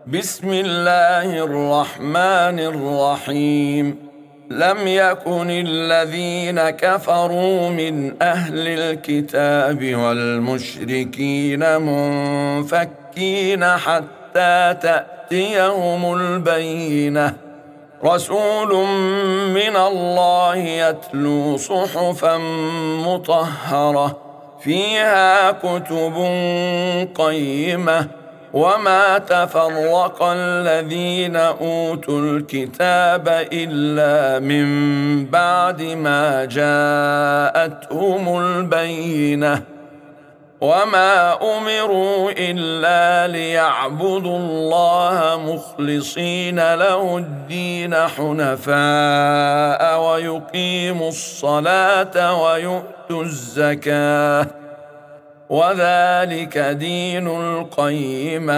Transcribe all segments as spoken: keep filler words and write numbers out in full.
بسم الله الرحمن الرحيم. لم يكن الذين كفروا من أهل الكتاب والمشركين منفكين حتى تأتيهم البينة، رسول من الله يتلو صحفا مطهرة فيها كتب قيمة، وما تفرق الذين أوتوا الكتاب إلا من بعد ما جاءتهم البينة، وما أمروا إلا ليعبدوا الله مخلصين له الدين حنفاء ويقيموا الصلاة ويؤتوا الزكاة، وذلك دين القيمة.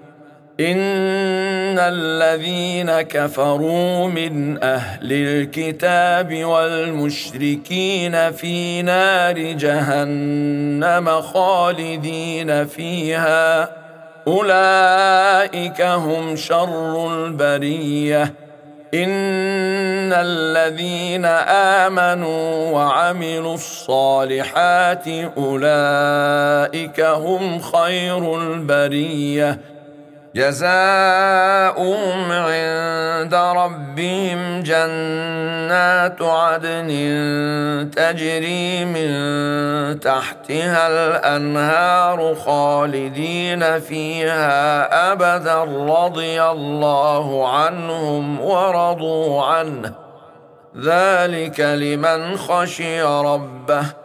إن الذين كفروا من أهل الكتاب والمشركين في نار جهنم خالدين فيها، أولئك هم شر البرية. إن الذين آمنوا وعملوا الصالحات أولئك هم خير البرية، جزاؤهم عند ربهم جنات عدن تجري من تحتها الأنهار خالدين فيها أبدا، رضي الله عنهم ورضوا عنه، ذلك لمن خشي ربه.